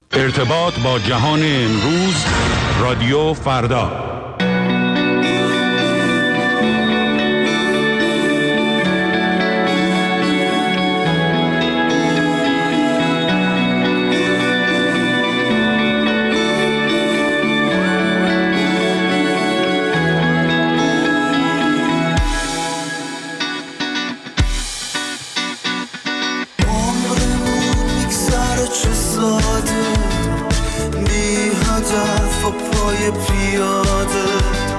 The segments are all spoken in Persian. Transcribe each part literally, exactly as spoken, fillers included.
ارتباط با جهان امروز، رادیو فردا. پیاده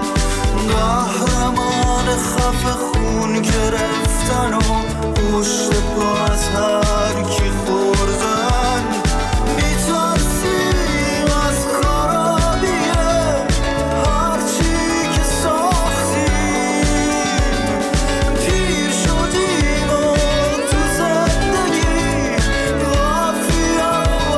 قهرمان خفه خون گرفتن و پشت پا از هر کی خوردن میترسیم از خرابیه هرچی که ساختیم پیر شدیم و تو زندگی غافیه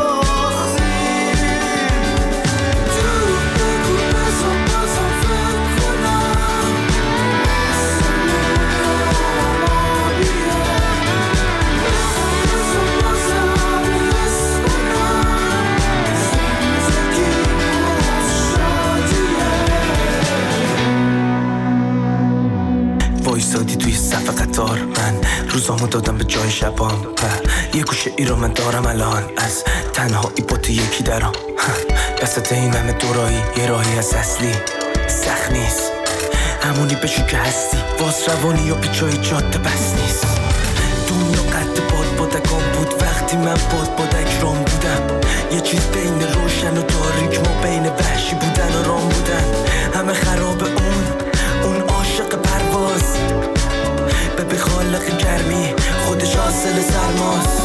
وایسادی توی صف قطار، من روزامو دادم به جای شبام و یه گوشه ای رو من دارم الان از تنهایی با تو یکی درام وسط این همه دورایی یه راهی از اصلی سخت نیست همونی بشو که هستی باز روانی یا پیچای جاده بس نیست دنیا قد باد بادکان بود وقتی من باد بادک رام بودم یه چیز بین روشن و تاریک ما بین وحشی بودن و رام بودن همه خراب اون اون عاشق پرواز به به خالق گرمی خودش حاصل سرماست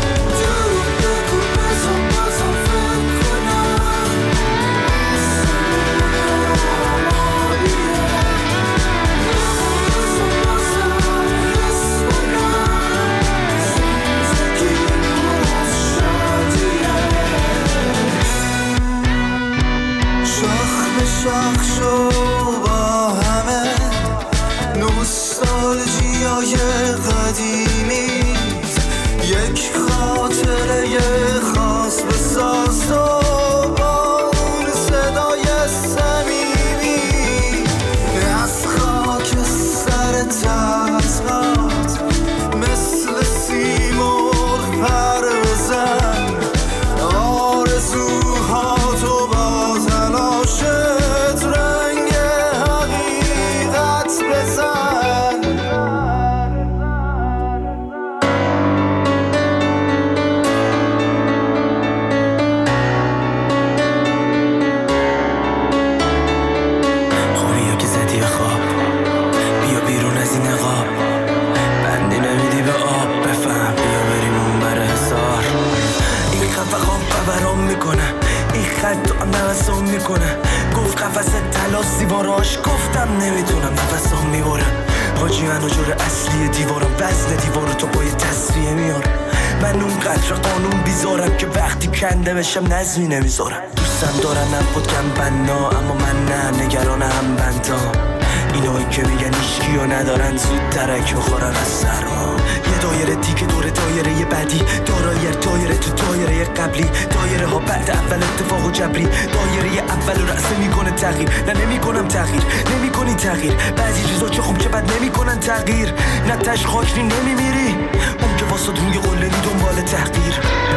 شاخ شو با همه نوستالژیای قدیمی یک خاطره خاص بساز و با اون صدای صمیمی از خاک سر تزهات مثل سیمرغ پر بزن آرزوهاتو با تلاشت رنگ حقیقت بزن خوبی که زدی خواب بیا بیرون از این نقاب بندی نمیدی به آب بفهم بیا بریم اون بر حسار این خفقام قبرام میکنه این خط هم نفسام میکنه گفت قفص تلاس دیواراش گفتم نمیتونم نفسام میبرم حاجی منو جور اصلی دیوارم وزن دیوارو تو با یه تصفیه میارم من اون قدر قانون بیزارم که وقتی کنده بشم نظمی نمیذارم دوستم دارن نبود کم بنا اما من نه نگران هم بندام اینایی که میگن ایشکی و ندارن زود درک بخورن از سرما یه دایره دیگه دور دایره بعدی دایره دایره تو دایره قبلی دایره ها بعد اول اتفاق و جبری دایره اول رو رأسه میکنه تغییر نه نمیکنم تغییر نمیکنی تغییر بعضی چیزا چه خوب چه بد نمیکنن تغییر نه تش خاکری نمیمیری اون که واسه روی قلنی دنبال تحقیر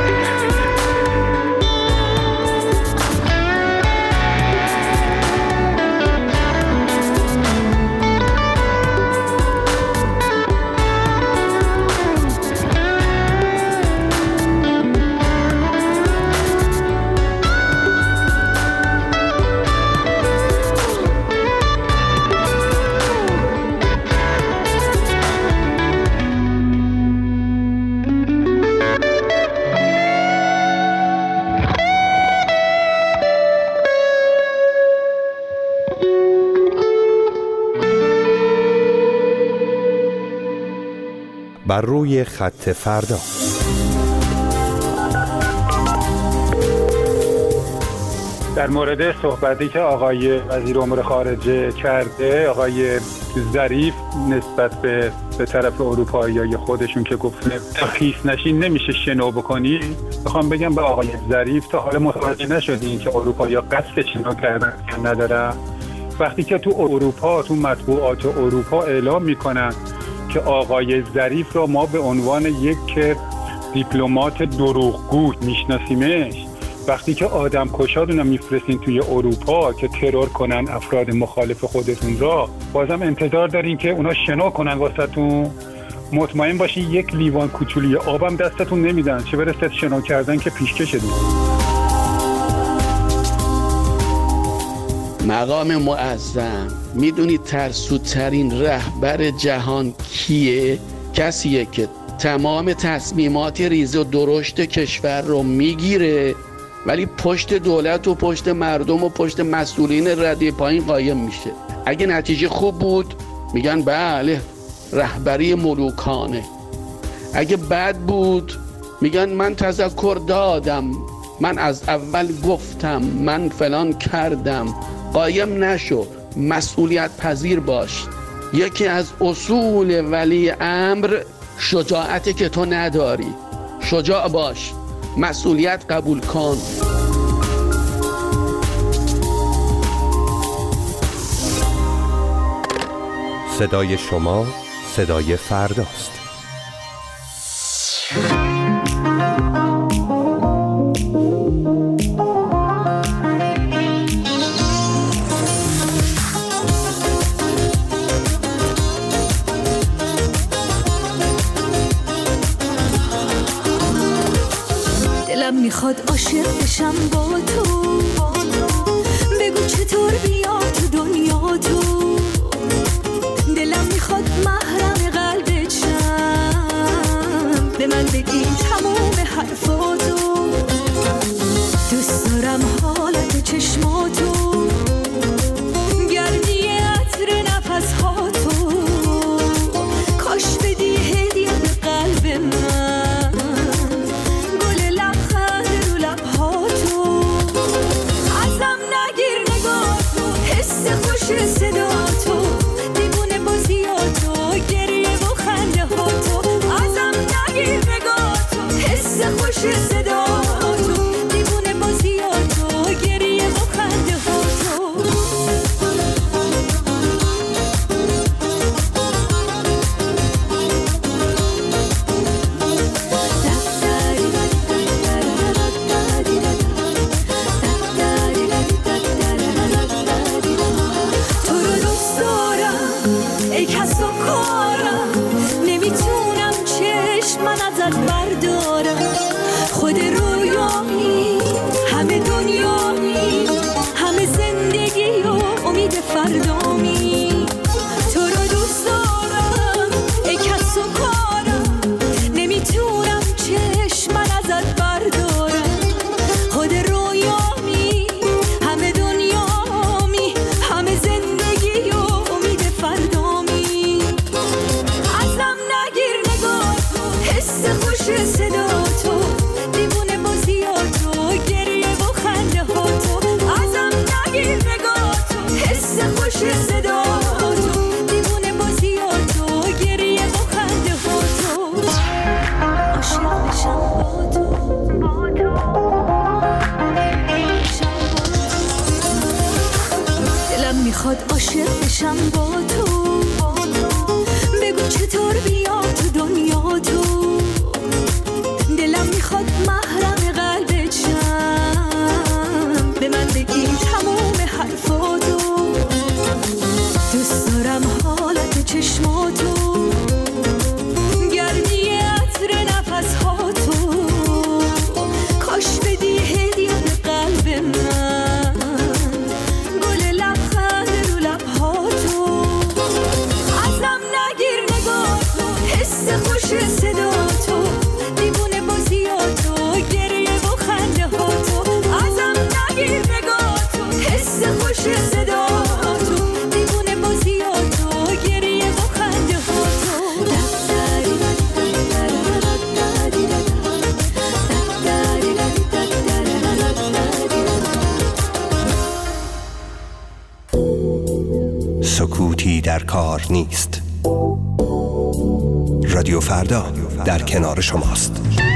بر روی خط فردا. در مورد صحبتی که آقای وزیر امور خارجه کرده، آقای ظریف نسبت به به طرف اروپاییای خودشون که گفتن خیس نشین نمیشه شنو بکنی، میخوام بگم به آقای ظریف تا حالا متوجه نشدین که اروپایی‌ها قصد شنو کردن ندارن. وقتی که تو اروپا، تو مطبوعات اروپا اعلام میکنن که آقای ظریف را ما به عنوان یک دیپلمات دروغگو میشناسیمش، وقتی که آدم کشادون رو میفرستین توی اروپا که ترور کنن افراد مخالف خودتون را، بازم انتظار دارین که اونا شنا کنن واسهتون؟ مطمئن باشین یک لیوان کوچولی آبم دستتون نمیدن، چه برسه شنا کردن که پیشکش دید. مقام معظم، میدونید ترسوترین رهبر جهان کیه؟ کسیه که تمام تصمیمات ریز و درشت کشور رو میگیره ولی پشت دولت و پشت مردم و پشت مسئولین رده پایین قایم میشه. اگه نتیجه خوب بود میگن بله رهبری ملوکانه، اگه بد بود میگن من تذکر دادم، من از اول گفتم، من فلان کردم. قایم نشو، مسئولیت پذیر باش. یکی از اصول ولی امر شجاعتی که تو نداری. شجاع باش، مسئولیت قبول کن. صدای شما صدای فرداست. دلم میخواد عاشق بشم با تو، بگو چطور بیا تو دنیا تو. دلم میخواد محرم قلبت شم، به من بگی تموم حرفاتو. دوست دارم حالت چشماتو، گردی عطر نفسهاتو. کاش بدی هدیه به قلب من، گل لبخند رو لبهاتو. ازم نگیر نگاهتو، حس خوش صداتو، دیوونه بازیاتو، گریه و خنده هاتو. ازم نگیر نگاهتو، حس خوش صداتو، دیوونه بازیاتو، گریه و خنده هاتو. تو رو دوست دارم ای کس و کارم، نمیتونم چشم من ازت بردارم. خود رویایی، همه دنیایی، همه زندگی و امید فردامی. تو رو دوست دارم ای کس و کارم، نمیتونم چشم من ازت بردارم. خود رویامی، همه دنیامی، همه زندگی و امید فردامی. ازم نگیر نگاهتو، حس خوش صداتو، دیوونه بازیاتو، گریه و خنده هاتو. ازم نگیر نگاهتو، حس خوش صداتو، دیوونه بازیاتو، گریه و خنده هاتو. عاشق بشم با تو، دلم میخواد عاشق بشم با تو، بگو چطور بیا تو دنیا تو. دلم میخواد محرم قلبت شم، به من بگی تموم حرفاتو. دوست دارم حالت چشماتو، گردی عطر نفسهاتو. کاش بدی هدیه به قلب من، گل لبخند رو لبهاتو. در کار نیست. رادیو فردا در کنار شماست.